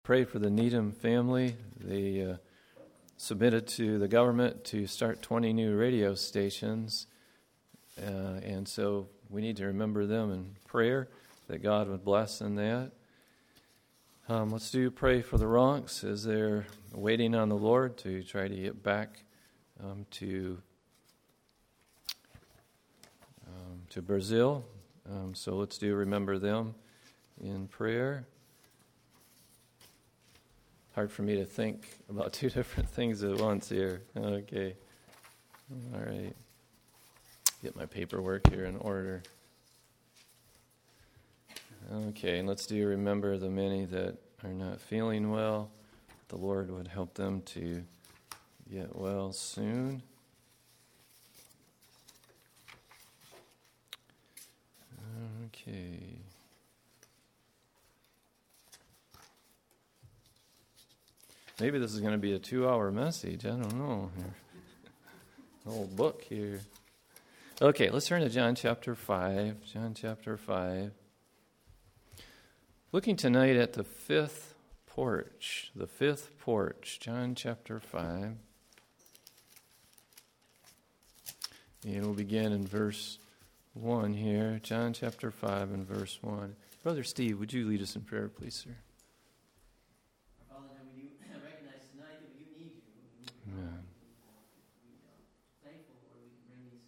Pray for the Needham family. They submitted to the government to start 20 new radio stations, and so we need to remember them in prayer, that God would bless in that. Let's pray for the Ronks as they're waiting on the Lord to try to get back to Brazil. So let's remember them in prayer. Hard for me to think about two different things at once here. Okay. All right. Get my paperwork here in order. Okay, and let's remember the many that are not feeling well. The Lord would help them to get well soon. Okay. Maybe this is going to be a 2-hour message. I don't know. The whole book here. Okay, let's turn to John chapter 5. John chapter 5. Looking tonight at the fifth porch. The fifth porch. John chapter 5. And we'll begin in verse 1 here. John chapter 5 and verse 1. Brother Steve, would you lead us in prayer, please, sir? Amen. Thankful, Lord, we can bring these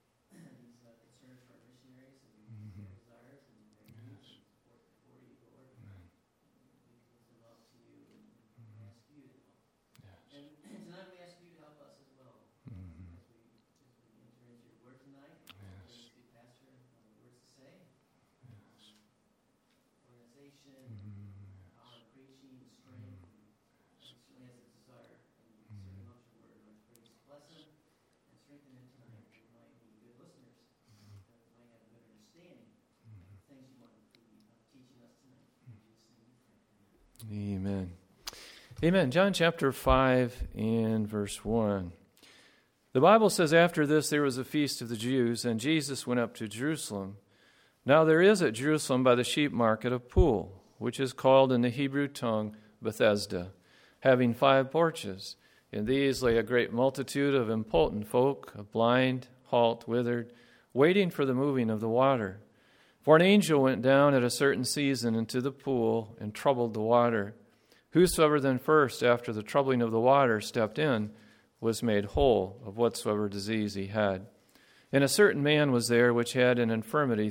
concerns for our missionaries and desires and bring them forth before you, Lord. Amen. We lift them up to you and ask you to help. Yes. And tonight we ask you to help us as well. Mm-hmm. As we enter into your word tonight. Yes. Speak, Pastor, on the words to say. Yes. Organization, Mm-hmm. power, preaching, strength. Certainly has a desire. And certainly loves your word. Lord, pray just bless him and strengthen him tonight. That we might be good listeners. That we might have a good understanding of the things you want to be teaching us tonight. In Jesus' name we pray. Amen. Amen. John chapter 5 and verse 1. The Bible says, after this there was a feast of the Jews, and Jesus went up to Jerusalem. Now there is at Jerusalem by the sheep market a pool, which is called in the Hebrew tongue Bethesda, having 5 porches. In these lay a great multitude of impotent folk, of blind, halt, withered, waiting for the moving of the water. For an angel went down at a certain season into the pool and troubled the water. Whosoever then first, after the troubling of the water, stepped in, was made whole of whatsoever disease he had. And a certain man was there which had an infirmity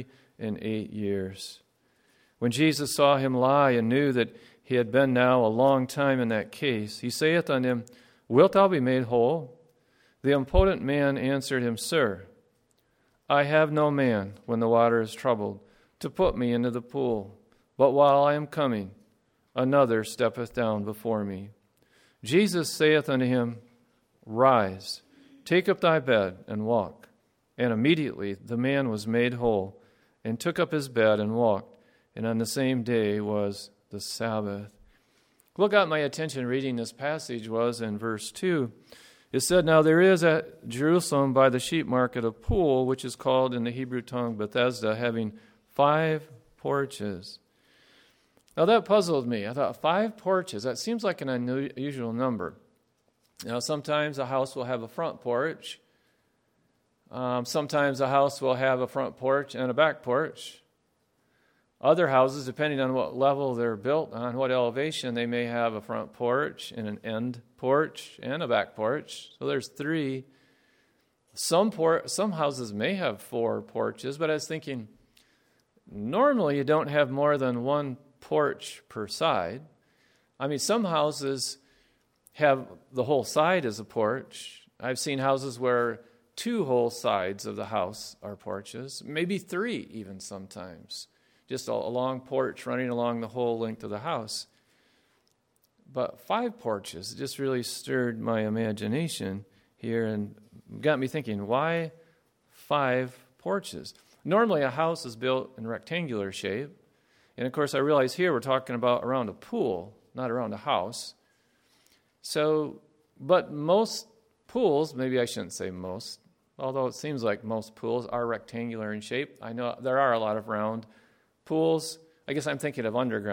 38 years. When Jesus saw him lie and knew that he had been now a long time in that case, he saith unto him, Wilt thou be made whole? The impotent man answered him, Sir, I have no man, when the water is troubled, to put me into the pool. But while I am coming, another steppeth down before me. Jesus saith unto him, Rise, take up thy bed, and walk. And immediately the man was made whole, and took up his bed and walked. And on the same day was the Sabbath. What got my attention reading this passage was in verse 2. It said, Now there is at Jerusalem by the sheep market a pool, which is called in the Hebrew tongue Bethesda, having 5 porches. Now that puzzled me. I thought, 5 porches, that seems like an unusual number. Now sometimes a house will have a front porch. Sometimes a house will have a front porch and a back porch. Other houses, depending on what level they're built on, what elevation, they may have a front porch and an end porch and a back porch. So there's 3. Some houses may have 4 porches, but I was thinking, normally you don't have more than 1 porch per side. I mean, some houses have the whole side as a porch. I've seen houses where 2 whole sides of the house are porches, maybe 3 even sometimes. Just a long porch running along the whole length of the house. But 5 porches just really stirred my imagination here and got me thinking, why 5 porches? Normally a house is built in rectangular shape. And of course I realize here we're talking about around a pool, not around a house. So, but most pools, maybe I shouldn't say most, although it seems like most pools are rectangular in shape. I know there are a lot of round pools. I guess I'm thinking of underground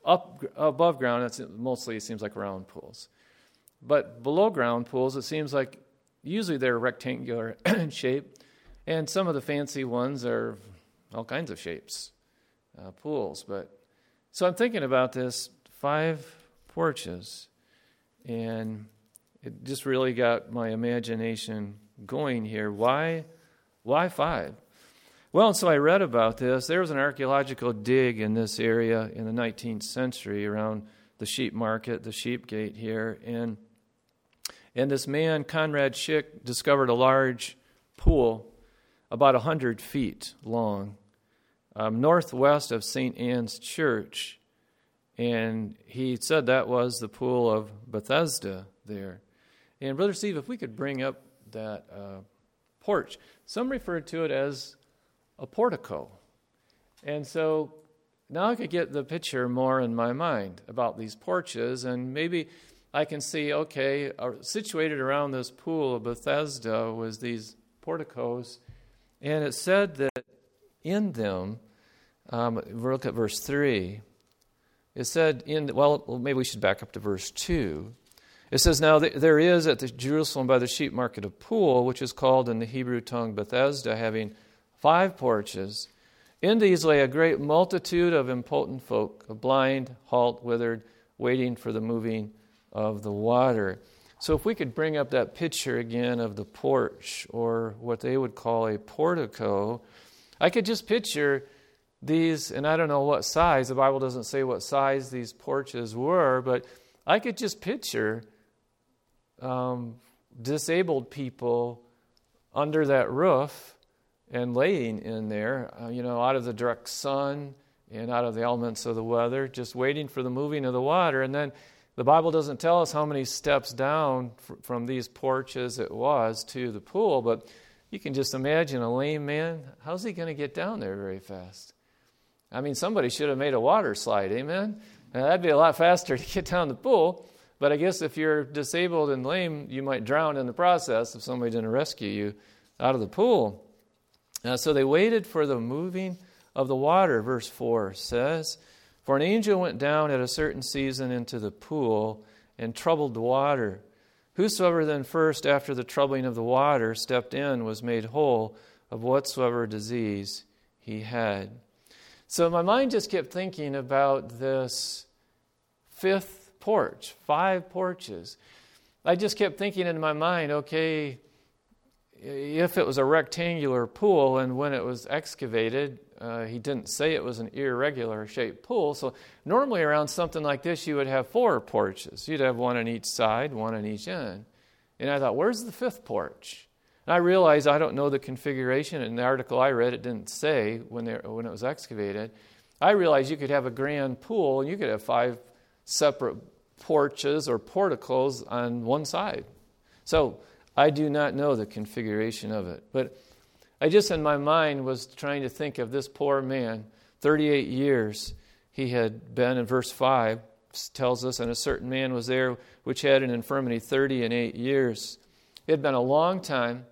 Up above ground, it seems like round pools. But below ground pools, it seems like usually they're rectangular in shape, and some of the fancy ones are all kinds of shapes, pools. So I'm thinking about this, 5 porches, and it just really got my imagination going here. Why 5? Well, and so I read about this. There was an archaeological dig in this area in the 19th century around the sheep market, the sheep gate here, and this man, Conrad Schick, discovered a large pool about 100 feet long, northwest of St. Anne's Church. And he said that was the pool of Bethesda there. And Brother Steve, if we could bring up that porch. Some referred to it as a portico. And so now I could get the picture more in my mind about these porches, and maybe I can see, okay, situated around this pool of Bethesda was these porticos, and it said that in them, we'll look at verse 3, it said, maybe we should back up to verse 2. It says, now there is at the Jerusalem by the sheep market a pool, which is called in the Hebrew tongue Bethesda, having 5 porches. In these lay a great multitude of impotent folk, blind, halt, withered, waiting for the moving of the water. So if we could bring up that picture again of the porch, or what they would call a portico, I could just picture these, and I don't know what size, the Bible doesn't say what size these porches were, but I could just picture disabled people under that roof and laying in there, out of the direct sun and out of the elements of the weather, just waiting for the moving of the water. And then the Bible doesn't tell us how many steps down from these porches it was to the pool, but you can just imagine a lame man. How's he going to get down there very fast? I mean, somebody should have made a water slide, amen? Now, that'd be a lot faster to get down the pool, but I guess if you're disabled and lame, you might drown in the process if somebody didn't rescue you out of the pool. So they waited for the moving of the water, verse 4 says, for an angel went down at a certain season into the pool and troubled the water. Whosoever then first, after the troubling of the water, stepped in was made whole of whatsoever disease he had. So my mind just kept thinking about this 5th porch, 5 porches. I just kept thinking in my mind, okay, if it was a rectangular pool, and when it was excavated, he didn't say it was an irregular shaped pool. So normally around something like this, you would have 4 porches. You'd have one on each side, one on each end. And I thought, where's the 5th porch? And I realized I don't know the configuration. In the article I read, it didn't say when it was excavated. I realized you could have a grand pool, and you could have 5 separate porches or porticos on one side. So I do not know the configuration of it. But I just in my mind was trying to think of this poor man, 38 years he had been, in verse 5 tells us, and a certain man was there which had an infirmity 38 years. It had been a long time.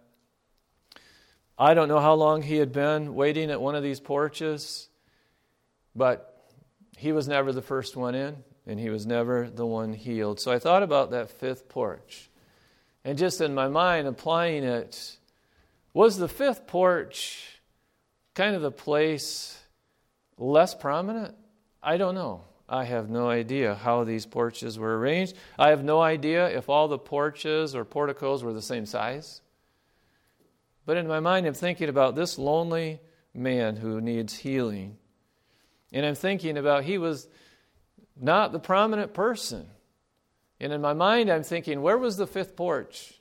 I don't know how long he had been waiting at one of these porches, but he was never the first one in, and he was never the one healed. So I thought about that 5th porch. And just in my mind, applying it, was the 5th porch kind of the place less prominent? I don't know. I have no idea how these porches were arranged. I have no idea if all the porches or porticos were the same size. But in my mind, I'm thinking about this lonely man who needs healing. And I'm thinking about he was not the prominent person. And in my mind, I'm thinking, where was the 5th porch?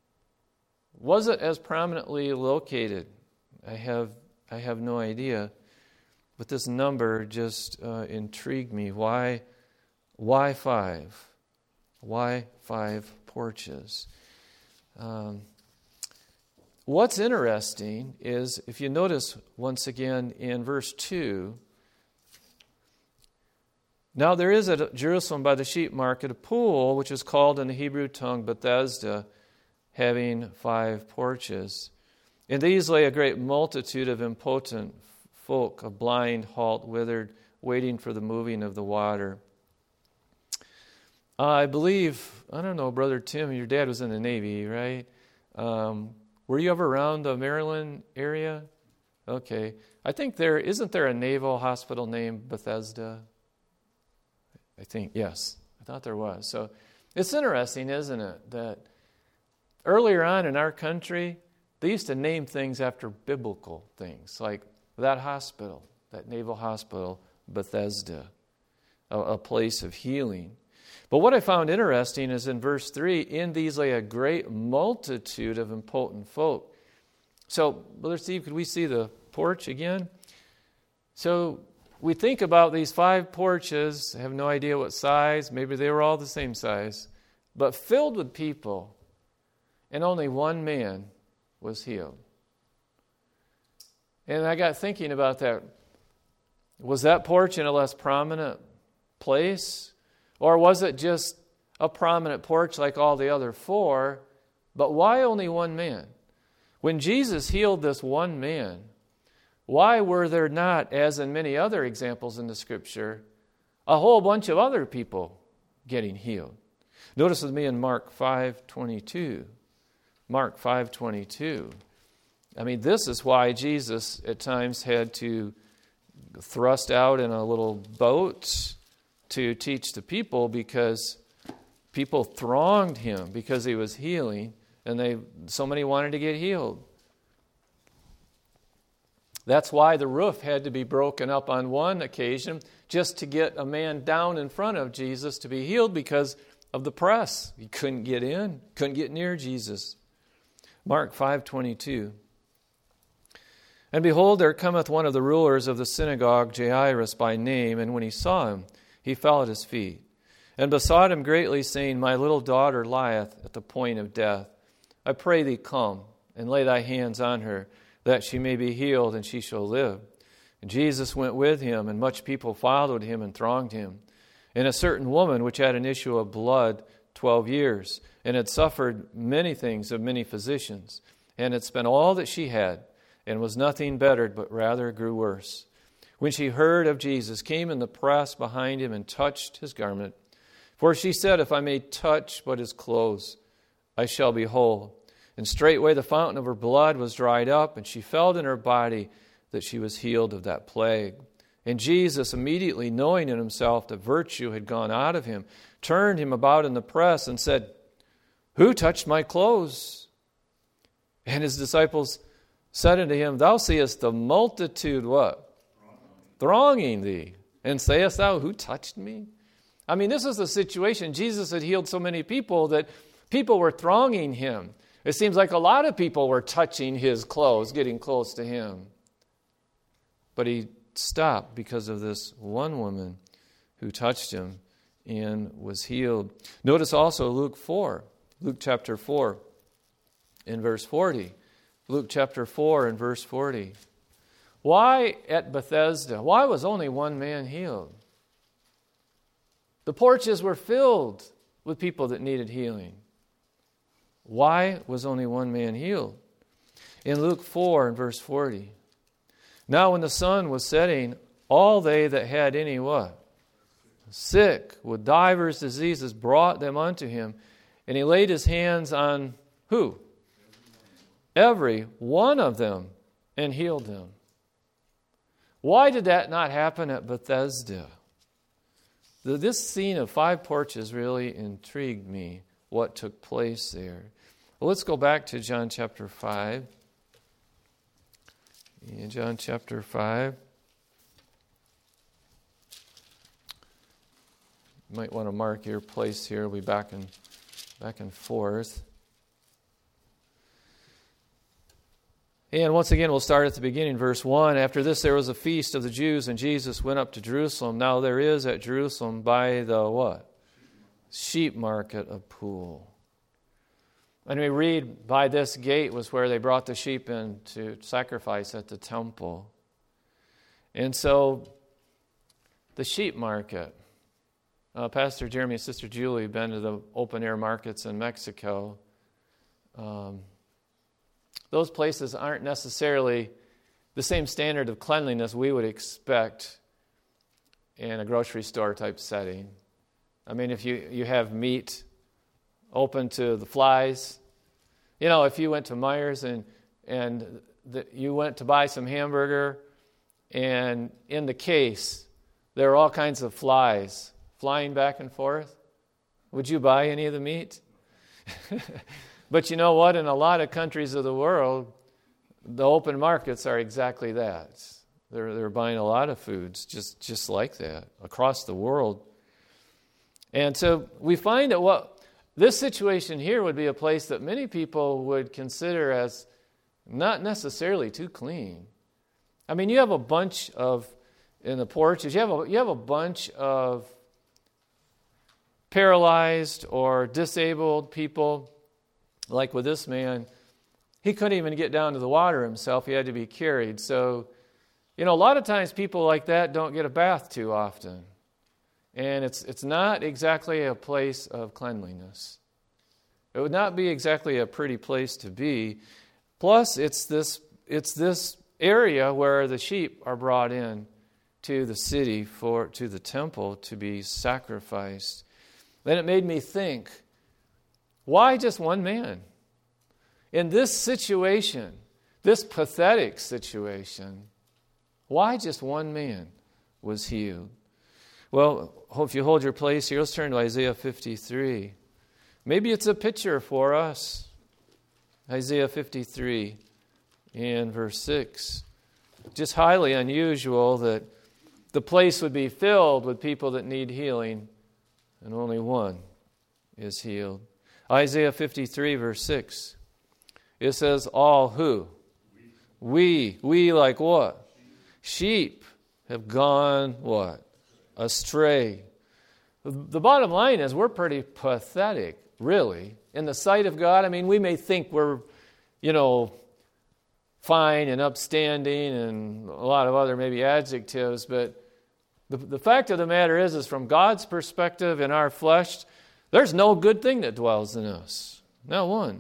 Was it as prominently located? I have no idea. But this number just intrigued me. Why 5? Why 5 porches? What's interesting is, if you notice once again in verse 2, now there is at Jerusalem by the sheep market a pool, which is called in the Hebrew tongue Bethesda, having 5 porches. In these lay a great multitude of impotent folk, a blind, halt, withered, waiting for the moving of the water. I believe, I don't know, Brother Tim, your dad was in the Navy, right? Were you ever around the Maryland area? Okay. I think isn't there a naval hospital named Bethesda? I think, yes. I thought there was. So it's interesting, isn't it, that earlier on in our country, they used to name things after biblical things, like that hospital, that naval hospital, Bethesda, a place of healing. But what I found interesting is in verse 3, in these lay a great multitude of impotent folk. So, Brother Steve, could we see the porch again? So we think about these 5 porches, I have no idea what size, maybe they were all the same size, but filled with people, and only one man was healed. And I got thinking about that. Was that porch in a less prominent place? Or was it just a prominent porch like all the other 4? But why only one man? When Jesus healed this one man, why were there not, as in many other examples in the Scripture, a whole bunch of other people getting healed? Notice with me in Mark 5:22. Mark 5:22. I mean, this is why Jesus at times had to thrust out in a little boat to teach the people, because people thronged him because he was healing, and so many wanted to get healed. That's why the roof had to be broken up on one occasion just to get a man down in front of Jesus to be healed because of the press. He couldn't get in, couldn't get near Jesus. Mark 5:22. And behold, there cometh one of the rulers of the synagogue, Jairus by name, and when he saw him, he fell at his feet, and besought him greatly, saying, My little daughter lieth at the point of death. I pray thee, come, and lay thy hands on her, that she may be healed, and she shall live. And Jesus went with him, and much people followed him and thronged him. And a certain woman, which had an issue of blood 12 years, and had suffered many things of many physicians, and had spent all that she had, and was nothing bettered, but rather grew worse, when she heard of Jesus, came in the press behind him and touched his garment. For she said, If I may touch but his clothes, I shall be whole. And straightway the fountain of her blood was dried up, and she felt in her body that she was healed of that plague. And Jesus, immediately knowing in himself that virtue had gone out of him, turned him about in the press and said, Who touched my clothes? And his disciples said unto him, Thou seest the multitude, what? Thronging thee, and sayest thou, Who touched me? I mean, this is the situation. Jesus had healed so many people that people were thronging him. It seems like a lot of people were touching his clothes, getting close to him. But he stopped because of this one woman who touched him and was healed. Notice also Luke chapter 4, in verse 40. Luke chapter 4 and verse 40. Why at Bethesda? Why was only one man healed? The porches were filled with people that needed healing. Why was only one man healed? In Luke 4 and verse 40. Now when the sun was setting, all they that had any what? Sick with divers diseases brought them unto him, and he laid his hands on who? Every one of them, and healed them. Why did that not happen at Bethesda? This scene of 5 porches really intrigued me, what took place there. Well, let's go back to John chapter 5. In John chapter 5. You might want to mark your place here. We'll be back and forth. And once again, we'll start at the beginning, verse 1. After this, there was a feast of the Jews, and Jesus went up to Jerusalem. Now there is at Jerusalem by the what? Sheep market a pool. And we read, by this gate was where they brought the sheep in to sacrifice at the temple. And so, the sheep market. Pastor Jeremy and Sister Julie have been to the open-air markets in Mexico. Those places aren't necessarily the same standard of cleanliness we would expect in a grocery store type setting. I mean, if you have meat open to the flies, you know, if you went to Meijer's and you went to buy some hamburger, and in the case there are all kinds of flies flying back and forth, would you buy any of the meat? But you know what? In a lot of countries of the world, the open markets are exactly that. They're buying a lot of foods just like that across the world. And so we find that this situation here would be a place that many people would consider as not necessarily too clean. I mean, you have a bunch of, in the porches, you have a bunch of paralyzed or disabled people, like with this man. He couldn't even get down to the water himself. He had to be carried. So, you know, a lot of times people like that don't get a bath too often. And it's not exactly a place of cleanliness. It would not be exactly a pretty place to be. Plus, it's this area where the sheep are brought in to the city, to the temple, to be sacrificed. Then it made me think, why just one man? In this situation, this pathetic situation, why just one man was healed? Well, if you hold your place here, let's turn to Isaiah 53. Maybe it's a picture for us. Isaiah 53 in verse 6. Just highly unusual that the place would be filled with people that need healing, and only one is healed. Isaiah 53 verse 6. It says, all who? We like what? Sheep have gone what? Astray. The bottom line is we're pretty pathetic, really, in the sight of God. I mean, we may think we're, fine and upstanding and a lot of other maybe adjectives, but the fact of the matter is from God's perspective in our flesh, there's no good thing that dwells in us. Not one.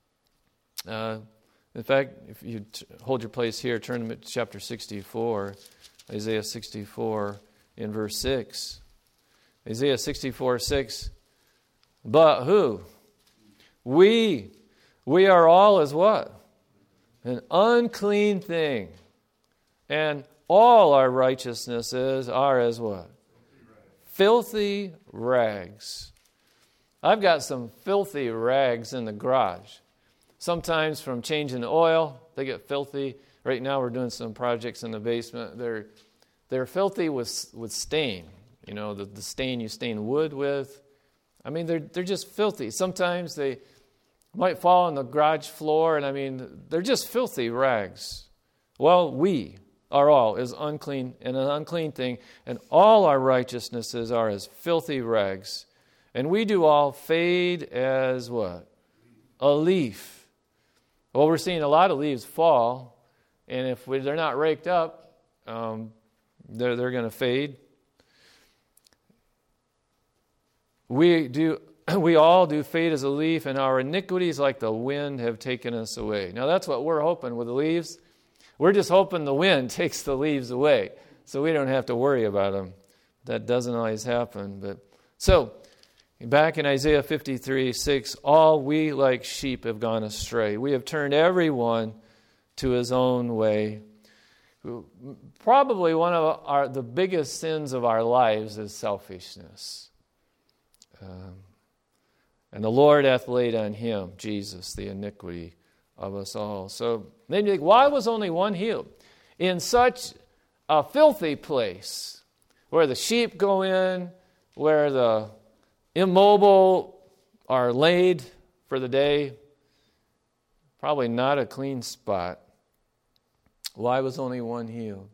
In fact, if you hold your place here, turn to chapter 64, Isaiah 64 in verse 6. Isaiah 64, 6. But who? We are all as what? An unclean thing. And all our righteousnesses are as what? Filthy rags. I've got some filthy rags in the garage. Sometimes from changing the oil, they get filthy. Right now we're doing some projects in the basement. They're filthy with stain. The stain you stain wood with. I mean, they're just filthy. Sometimes they might fall on the garage floor, and they're just filthy rags. Well, we are all as unclean and an unclean thing, and all our righteousnesses are as filthy rags. And we do all fade as what? A leaf. Well, we're seeing a lot of leaves fall, and if they're not raked up, they're going to fade. We all do fade as a leaf, and our iniquities like the wind have taken us away. Now that's what we're hoping with the leaves. We're just hoping the wind takes the leaves away, so we don't have to worry about them. That doesn't always happen. So, back in Isaiah 53, 6, all we like sheep have gone astray. We have turned everyone to his own way. Probably one of the biggest sins of our lives is selfishness. And the Lord hath laid on him, Jesus, the iniquity of us all. So then you think, why was only one healed? In such a filthy place, where the sheep go in, where the immobile are laid for the day, probably not a clean spot. Why was only one healed?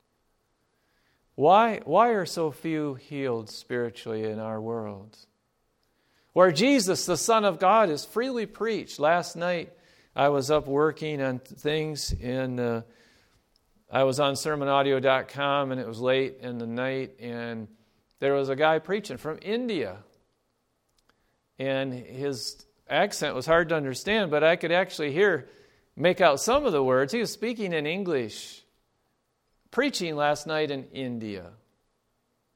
Why are so few healed spiritually in our world? Where Jesus, the Son of God, is freely preached. Last night, I was up working on things, and I was on sermonaudio.com, and it was late in the night, and there was a guy preaching from India. And his accent was hard to understand, but I could actually make out some of the words. He was speaking in English, preaching last night in India.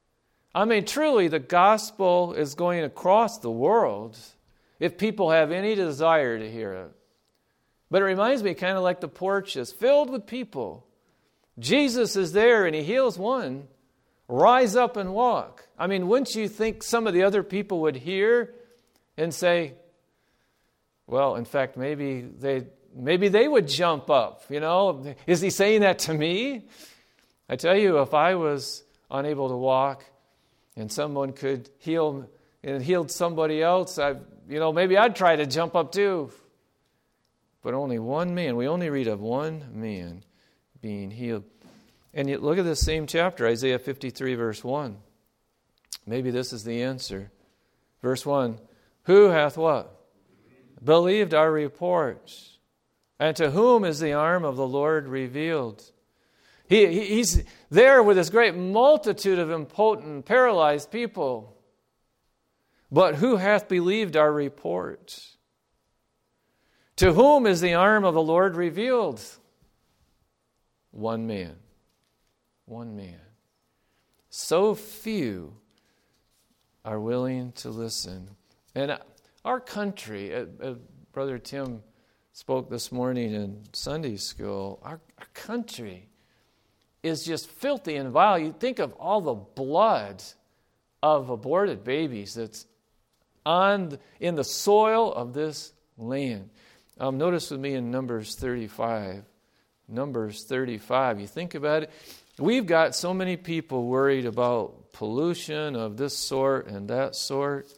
I mean, truly, the gospel is going across the world if people have any desire to hear it. But it reminds me kind of like the porch is filled with people. Jesus is there and he heals one. Rise up and walk. I mean, wouldn't you think some of the other people would hear and say, well, in fact, maybe they would jump up, you know? Is he saying that to me? I tell you, if I was unable to walk and someone could heal and healed somebody else, maybe I'd try to jump up too. But only one man. We only read of one man being healed. And yet look at this same chapter, Isaiah 53, verse 1. Maybe this is the answer. Verse 1, who hath what? Believed our reports. And to whom is the arm of the Lord revealed? He's there with this great multitude of impotent, paralyzed people. But who hath believed our report? To whom is the arm of the Lord revealed? One man. One man. So few are willing to listen. And our country, Brother Tim spoke this morning in Sunday school, our country is just filthy and vile. You think of all the blood of aborted babies that's in the soil of this land. Notice with me in Numbers 35. Numbers 35. You think about it. We've got so many people worried about pollution of this sort and that sort.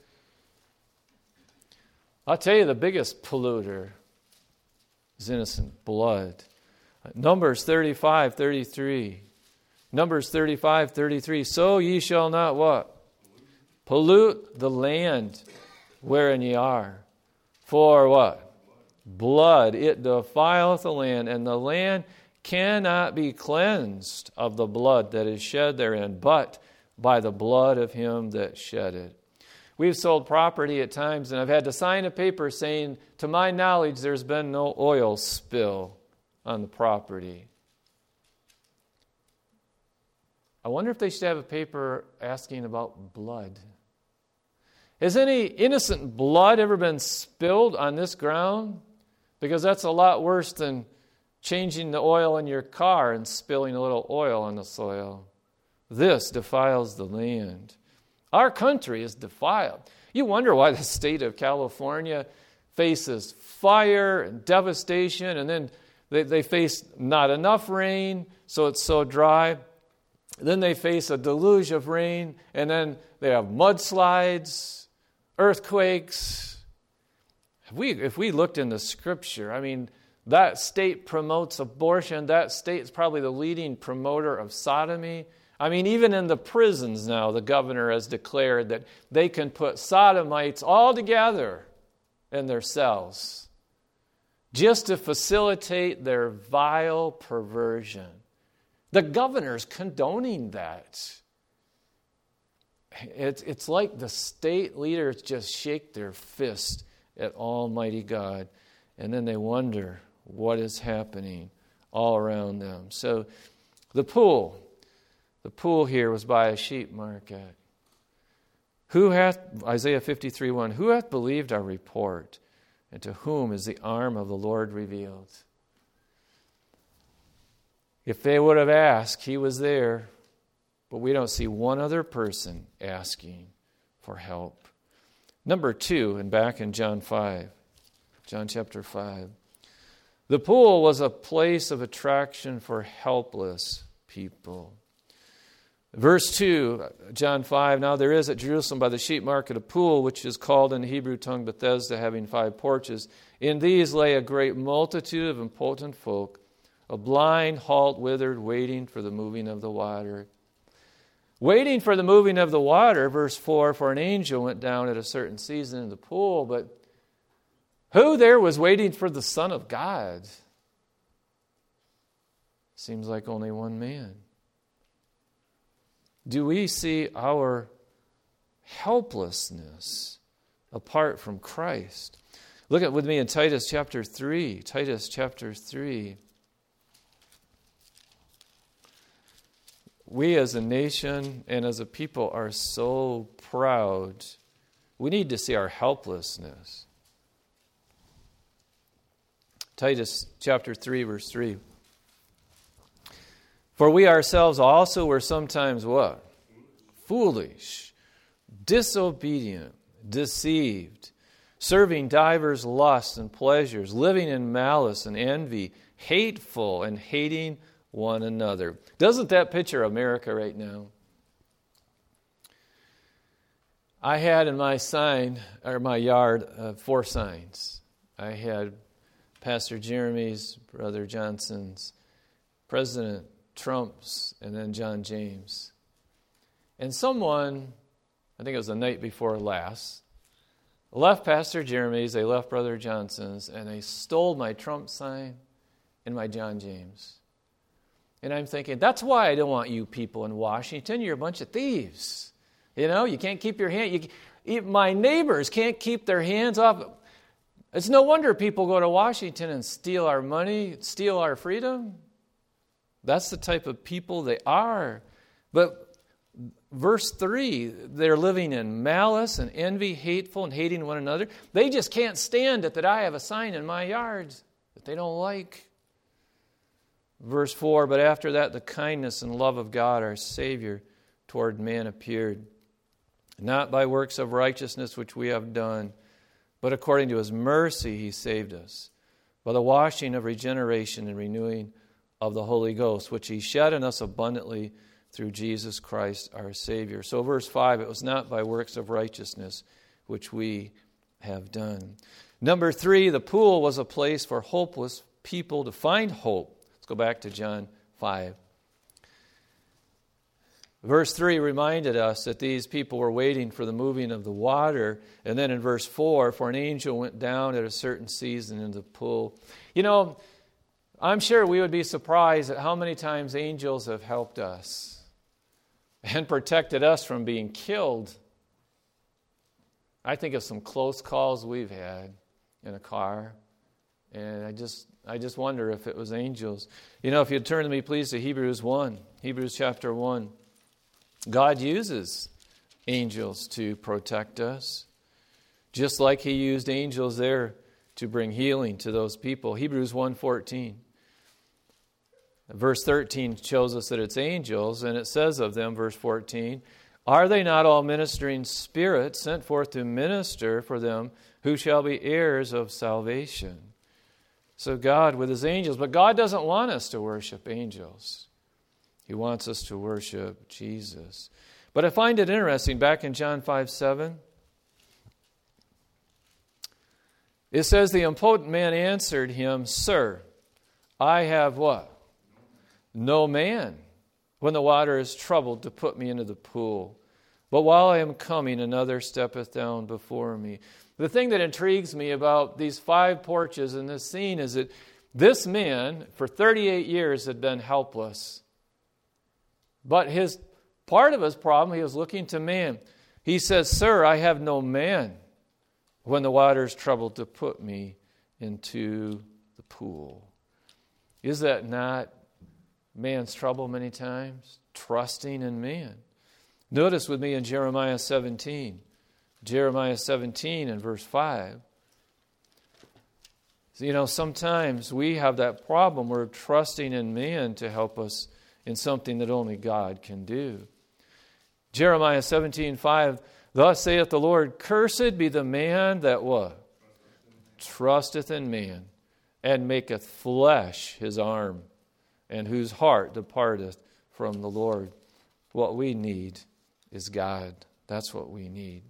I'll tell you, the biggest polluter is innocent blood. Numbers 35:33. Numbers 35:33. So ye shall not what? Pollute the land wherein ye are. For what? Blood. It defileth the land, and the land cannot be cleansed of the blood that is shed therein, but by the blood of him that shed it. We've sold property at times, and I've had to sign a paper saying, to my knowledge, there's been no oil spill on the property. I wonder if they should have a paper asking about blood. Has any innocent blood ever been spilled on this ground? Because that's a lot worse than changing the oil in your car and spilling a little oil on the soil. This defiles the land. Our country is defiled. You wonder why the state of California faces fire and devastation, and then they face not enough rain, so it's so dry. Then they face a deluge of rain, and then they have mudslides, earthquakes. If we looked in the Scripture, I mean, that state promotes abortion. That state is probably the leading promoter of sodomy. I mean, even in the prisons now, the governor has declared that they can put sodomites all together in their cells just to facilitate their vile perversion. The governor's condoning that. It's like the state leaders just shake their fist at Almighty God, and then they wonder what is happening all around them. So the pool here was by a sheep market. Isaiah 53:1, who hath believed our report, and to whom is the arm of the Lord revealed? If they would have asked, he was there, but we don't see one other person asking for help. Number 2, and back in John chapter 5. The pool was a place of attraction for helpless people. Verse 2, John 5, now there is at Jerusalem by the sheep market a pool, which is called in the Hebrew tongue Bethesda, having 5 porches. In these lay a great multitude of impotent folk, a blind, halt, withered, waiting for the moving of the water. Waiting for the moving of the water, verse 4, for an angel went down at a certain season in the pool, but who there was waiting for the Son of God? Seems like only one man. Do we see our helplessness apart from Christ? Look at with me in Titus chapter 3. Titus chapter 3. we as a nation and as a people are so proud. We need to see our helplessness. Titus chapter 3, verse 3. For we ourselves also were sometimes what? Foolish, disobedient, deceived, serving divers lusts and pleasures, living in malice and envy, hateful and hating one another. Doesn't that picture America right now? I had in my my yard, 4 signs. I had Pastor Jeremy's, Brother Johnson's, President Trump's, and then John James. And someone, I think it was the night before last, left Pastor Jeremy's, they left Brother Johnson's, and they stole my Trump sign and my John James. And I'm thinking, that's why I don't want you people in Washington. You're a bunch of thieves. You know, you can't keep your hand. My neighbors can't keep their hands off. It's no wonder people go to Washington and steal our money, steal our freedom. That's the type of people they are. But verse 3, they're living in malice and envy, hateful and hating one another. They just can't stand it that I have a sign in my yard that they don't like. Verse 4, but after that the kindness and love of God our Savior toward man appeared, not by works of righteousness which we have done, but according to His mercy He saved us, by the washing of regeneration and renewing of the Holy Ghost, which He shed in us abundantly through Jesus Christ our Savior. So verse 5, it was not by works of righteousness which we have done. Number 3, the pool was a place for hopeless people to find hope. Let's go back to John 5. Verse 3 reminded us that these people were waiting for the moving of the water. And then in verse 4, for an angel went down at a certain season into the pool. You know, I'm sure we would be surprised at how many times angels have helped us and protected us from being killed. I think of some close calls we've had in a car. And I just wonder if it was angels. You know, if you'd turn to me, please, to Hebrews 1. Hebrews chapter 1. God uses angels to protect us, just like He used angels there to bring healing to those people. Hebrews 1:14. Verse 13 shows us that it's angels, and it says of them, verse 14, are they not all ministering spirits sent forth to minister for them who shall be heirs of salvation? So God with His angels, but God doesn't want us to worship angels. He wants us to worship Jesus. But I find it interesting, back in John 5:7, it says, the impotent man answered Him, Sir, I have what? No man, when the water is troubled, to put me into the pool. But while I am coming, another steppeth down before me. The thing that intrigues me about these 5 porches in this scene is that this man, for 38 years, had been helpless. But part of his problem, he was looking to man. He says, Sir, I have no man when the water is troubled to put me into the pool. Is that not man's trouble many times? Trusting in man. Notice with me in Jeremiah 17. Jeremiah 17 and verse 5. So, you know, sometimes we have that problem. We're trusting in man to help us in something that only God can do. Jeremiah 17:5, thus saith the Lord, cursed be the man that what? Trusteth in man, and maketh flesh his arm, and whose heart departeth from the Lord. What we need is God. That's what we need.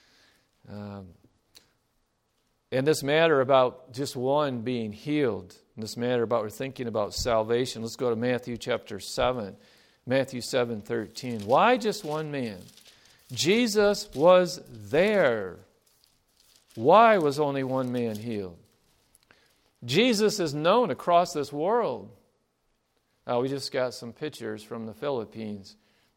And this matter about just one being healed, this matter about we're thinking about salvation, let's go to Matthew chapter 7. Matthew 7:13. Why just one man? Jesus was there. Why was only one man healed? Jesus is known across this world. We just got some pictures from the Philippines.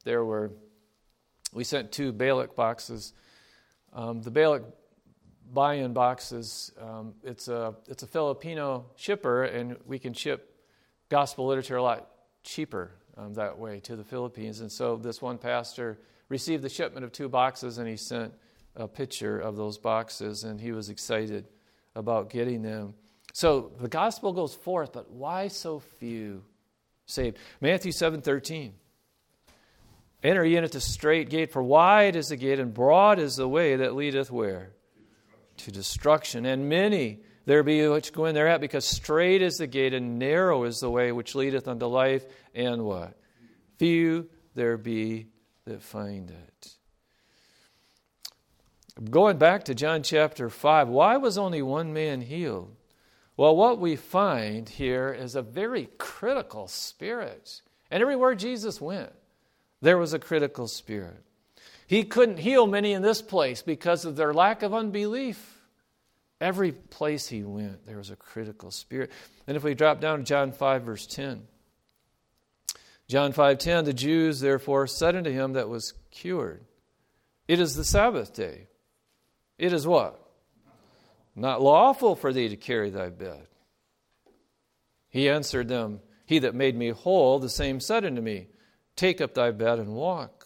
We sent 2 Balak boxes. The Balak buy-in boxes, it's a Filipino shipper, and we can ship gospel literature a lot cheaper that way to the Philippines. And so this one pastor received the shipment of 2 boxes, and he sent a picture of those boxes, and he was excited about getting them. So the gospel goes forth, but why so few saved? Matthew 7:13. Enter ye in at the straight gate, for wide is the gate, and broad is the way that leadeth where? To destruction. And many there be which go in thereat, because straight is the gate, and narrow is the way which leadeth unto life, and what? Few there be that find it. Going back to John chapter 5, why was only one man healed? Well, what we find here is a very critical spirit. And everywhere Jesus went, there was a critical spirit. He couldn't heal many in this place because of their lack of unbelief. Every place he went, there was a critical spirit. And if we drop down to John 5, verse 10. John 5:10, the Jews therefore said unto him that was cured, it is the Sabbath day. It is what? Not lawful for thee to carry thy bed. He answered them, he that made me whole, the same said unto me, take up thy bed and walk.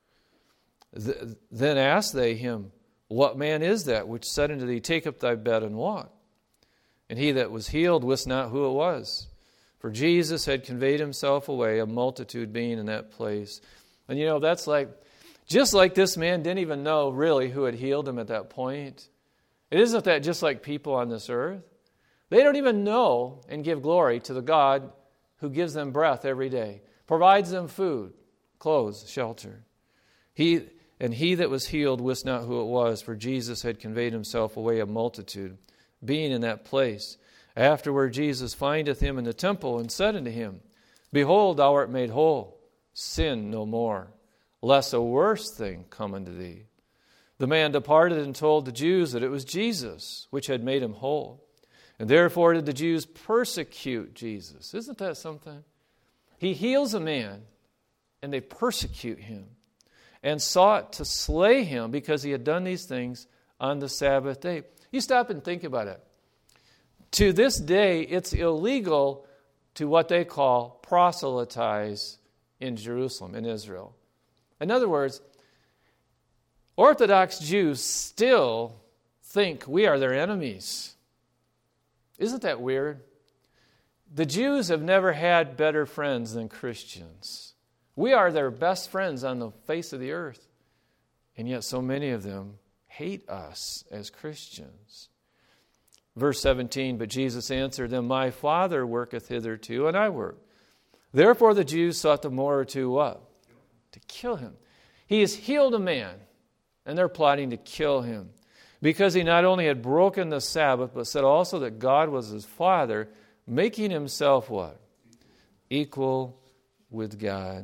Then asked they him, what man is that which said unto thee, take up thy bed and walk? And he that was healed wist not who it was, for Jesus had conveyed himself away, a multitude being in that place. And you know, that's like, just like this man didn't even know really who had healed him at that point. Isn't that just like people on this earth? They don't even know and give glory to the God who gives them breath every day, provides them food, clothes, shelter. He that was healed wist not who it was, for Jesus had conveyed himself away, a multitude, being in that place. Afterward Jesus findeth him in the temple, and said unto him, behold, thou art made whole. Sin no more, lest a worse thing come unto thee. The man departed and told the Jews that it was Jesus which had made him whole. And therefore did the Jews persecute Jesus. Isn't that something? He heals a man, and they persecute him, and sought to slay him because he had done these things on the Sabbath day. You stop and think about it. To this day, it's illegal to what they call proselytize in Jerusalem, in Israel. In other words, Orthodox Jews still think we are their enemies. Isn't that weird? The Jews have never had better friends than Christians. We are their best friends on the face of the earth. And yet so many of them hate us as Christians. Verse 17, but Jesus answered them, my Father worketh hitherto, and I work. Therefore the Jews sought the more to what? To kill him. He has healed a man, and they're plotting to kill him, because he not only had broken the Sabbath, but said also that God was his Father, making himself what? Equal with God.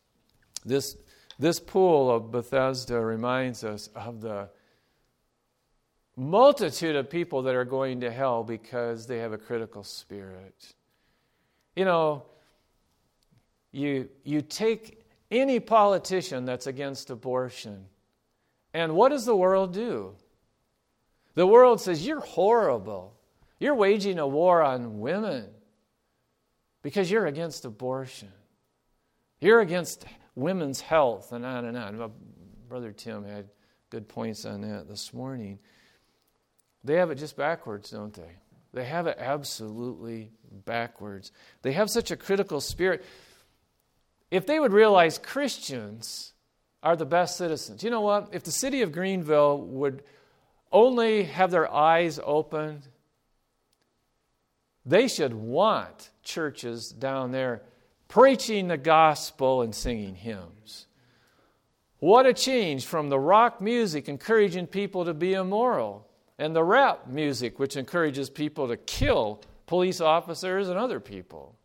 This pool of Bethesda reminds us of the multitude of people that are going to hell because they have a critical spirit. You know, you take any politician that's against abortion, and what does the world do? The world says, you're horrible. You're waging a war on women because you're against abortion. You're against women's health, and on and on. Brother Tim had good points on that this morning. They have it just backwards, don't they? They have it absolutely backwards. They have such a critical spirit. If they would realize Christians are the best citizens. You know what? If the city of Greenville would only have their eyes opened, they should want churches down there preaching the gospel and singing hymns. What a change from the rock music encouraging people to be immoral, and the rap music which encourages people to kill police officers and other people.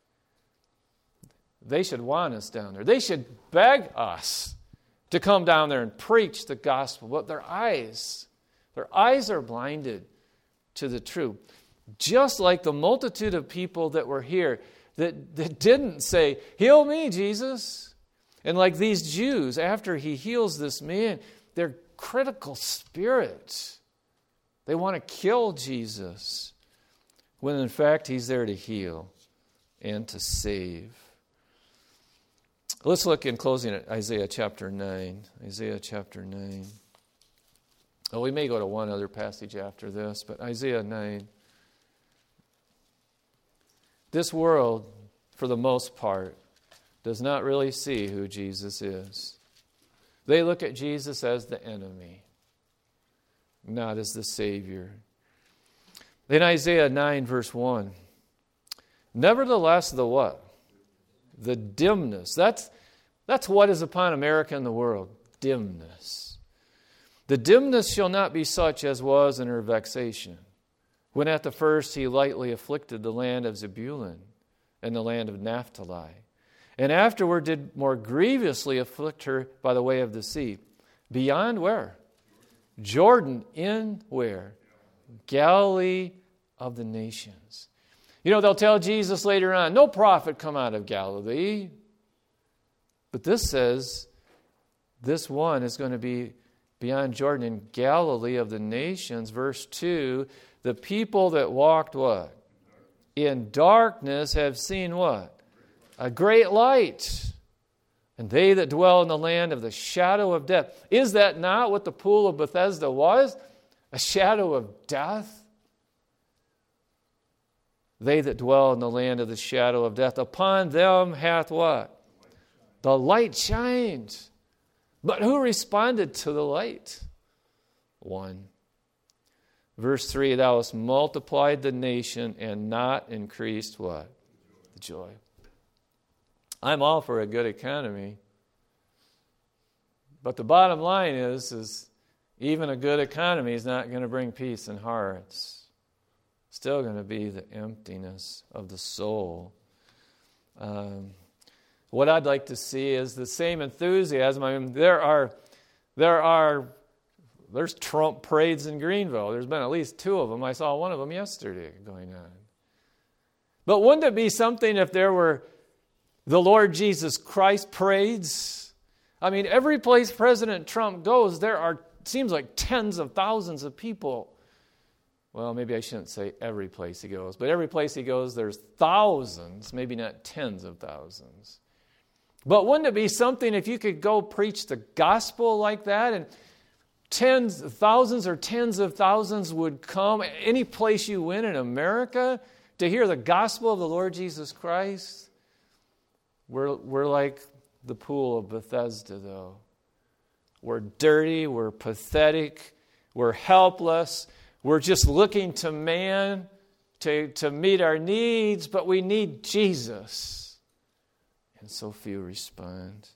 They should want us down there. They should beg us to come down there and preach the gospel. But their eyes are blinded to the truth. Just like the multitude of people that were here that didn't say, heal me, Jesus. And like these Jews, after he heals this man, they're critical spirits. They want to kill Jesus, when in fact he's there to heal and to save. Let's look in closing at Isaiah chapter 9. Isaiah chapter 9. Oh, we may go to one other passage after this, but Isaiah 9. This world, for the most part, does not really see who Jesus is. They look at Jesus as the enemy, not as the Savior. In Isaiah 9, verse 1, nevertheless, the what? The dimness. That's what is upon America and the world. Dimness. The dimness shall not be such as was in her vexation, when at the first he lightly afflicted the land of Zebulun and the land of Naphtali, and afterward did more grievously afflict her by the way of the sea. Beyond where? Jordan, in where? Galilee of the nations. You know, they'll tell Jesus later on, no prophet come out of Galilee. But this says, this one is going to be beyond Jordan in Galilee of the nations. Verse 2, the people that walked what? In darkness have seen what? A great light. And they that dwell in the land of the shadow of death. Is that not what the pool of Bethesda was? A shadow of death? They that dwell in the land of the shadow of death, upon them hath what? The light shined. But who responded to the light? One. Verse 3, thou hast multiplied the nation and not increased what? The joy. I'm all for a good economy. But the bottom line is even a good economy is not going to bring peace in hearts. Still going to be the emptiness of the soul. What I'd like to see is the same enthusiasm. I mean, there's Trump parades in Greenville. There's been at least 2 of them. I saw one of them yesterday going on. But wouldn't it be something if there were the Lord Jesus Christ parades? I mean, every place President Trump goes, there are, seems like tens of thousands of people. Well, maybe I shouldn't say every place he goes, but every place he goes, there's thousands, maybe not tens of thousands. But wouldn't it be something if you could go preach the gospel like that and thousands or tens of thousands would come, any place you went in America, to hear the gospel of the Lord Jesus Christ? We're like the pool of Bethesda, though. We're dirty, we're pathetic, we're helpless, we're just looking to man to meet our needs, but we need Jesus. And so few respond.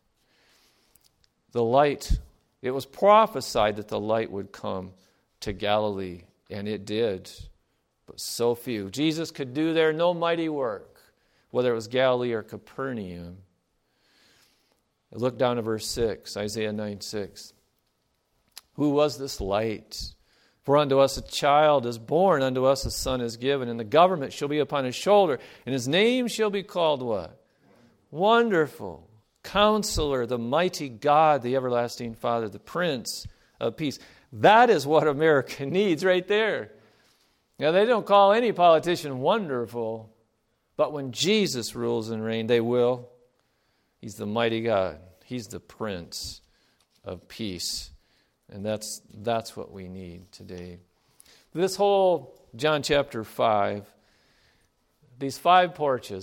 The light, it was prophesied that the light would come to Galilee, and it did, but so few. Jesus could do there no mighty work, whether it was Galilee or Capernaum. Look down to verse 6, Isaiah 9:6. Who was this light? For unto us a child is born, unto us a son is given, and the government shall be upon his shoulder, and his name shall be called what? Wonderful, Counselor, the mighty God, the everlasting Father, the Prince of Peace. That is what America needs right there. Now, they don't call any politician wonderful, but when Jesus rules and reigns, they will. He's the mighty God. He's the Prince of Peace. And that's what we need today. This whole John chapter 5, these 5 porches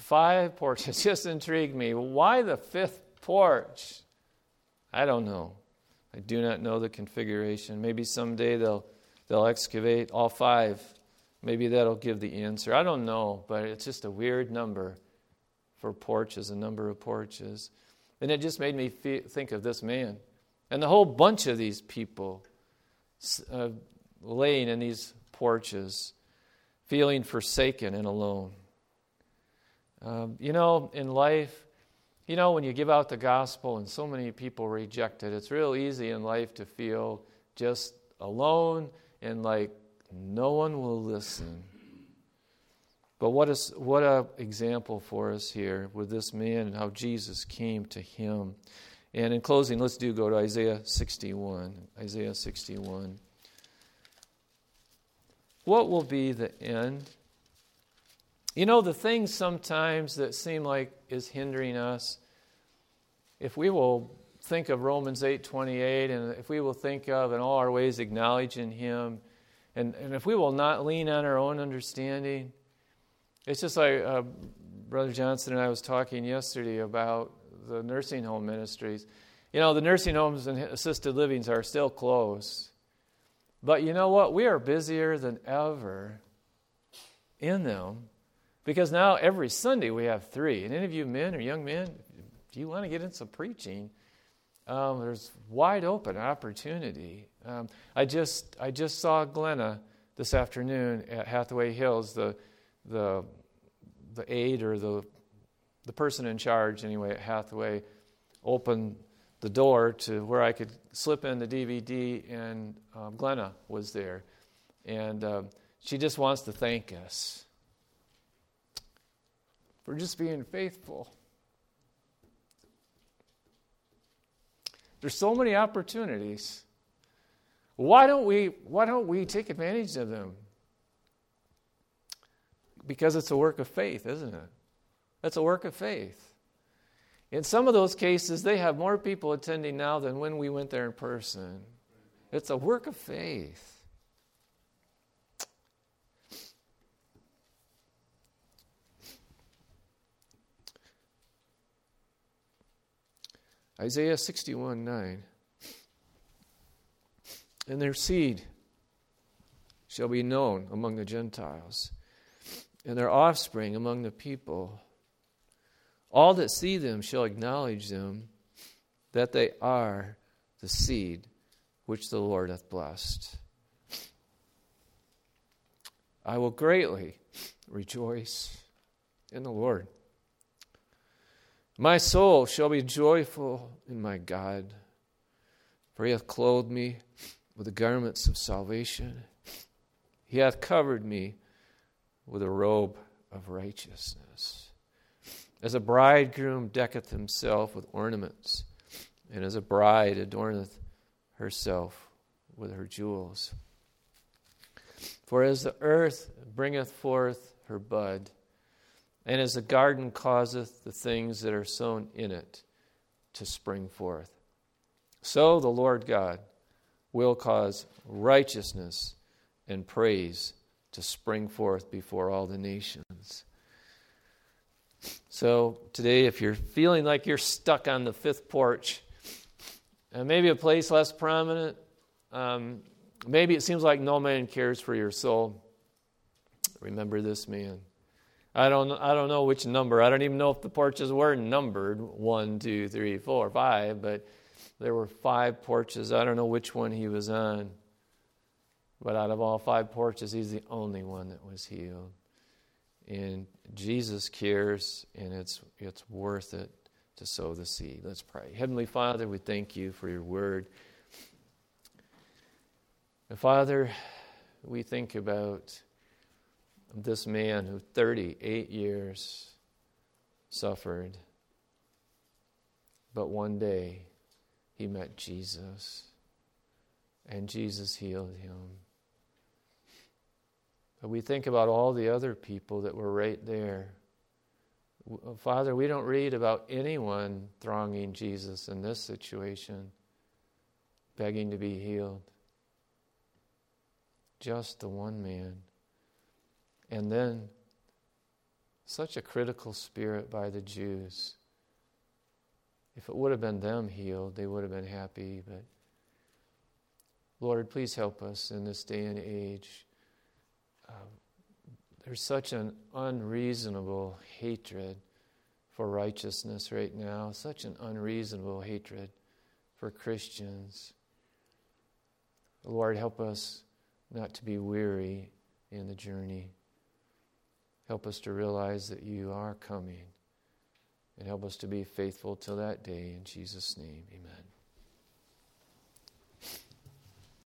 just intrigued me. Why the 5th porch? I don't know. I do not know the configuration. Maybe someday they'll excavate all 5. Maybe that'll give the answer. I don't know, but it's just a weird number for porches, a number of porches. And it just made me think of this man. And the whole bunch of these people laying in these porches, feeling forsaken and alone. In life, when you give out the gospel and so many people reject it, it's real easy in life to feel just alone and like no one will listen. But what an example for us here with this man and how Jesus came to him. And in closing, let's go to Isaiah 61. Isaiah 61. What will be the end? The things sometimes that seem like is hindering us, if we will think of Romans 8:28, and if we will think of in all our ways acknowledging Him, and if we will not lean on our own understanding, it's just like Brother Johnson and I was talking yesterday about the nursing home ministries. You know, the nursing homes and assisted livings are still closed. But you know what? We are busier than ever in them, because now every Sunday we have 3. And any of you men or young men, if you want to get into some preaching, there's wide open opportunity. I just saw Glenna this afternoon at Hathaway Hills, the aide or the person in charge anyway at Hathaway opened the door to where I could slip in the DVD, and Glenna was there. And she just wants to thank us for just being faithful. There's so many opportunities. Why don't we take advantage of them? Because it's a work of faith, isn't it? It's a work of faith. In some of those cases, they have more people attending now than when we went there in person. It's a work of faith. Isaiah 61:9. And their seed shall be known among the Gentiles, and their offspring among the people. All that see them shall acknowledge them, that they are the seed which the Lord hath blessed. I will greatly rejoice in the Lord. My soul shall be joyful in my God, for He hath clothed me with the garments of salvation. He hath covered me with a robe of righteousness. As a bridegroom decketh himself with ornaments, and as a bride adorneth herself with her jewels. For as the earth bringeth forth her bud, and as the garden causeth the things that are sown in it to spring forth, so the Lord God will cause righteousness and praise to spring forth before all the nations. So today, if you're feeling like you're stuck on the 5th porch, maybe a place less prominent, maybe it seems like no man cares for your soul, remember this man. I don't know which number. I don't even know if the porches were numbered 1, 2, 3, 4, 5, but there were 5 porches. I don't know which one he was on, but out of all 5 porches, he's the only one that was healed. And Jesus cares, and it's worth it to sow the seed. Let's pray. Heavenly Father, we thank you for your word. And Father, we think about this man who 38 years suffered, but one day he met Jesus, and Jesus healed him. But we think about all the other people that were right there. Father, we don't read about anyone thronging Jesus in this situation, begging to be healed. Just the one man. And then such a critical spirit by the Jews. If it would have been them healed, they would have been happy. But Lord, please help us in this day and age. There's such an unreasonable hatred for righteousness right now, such an unreasonable hatred for Christians. Lord, help us not to be weary in the journey. Help us to realize that you are coming, and help us to be faithful till that day. In Jesus' name, amen.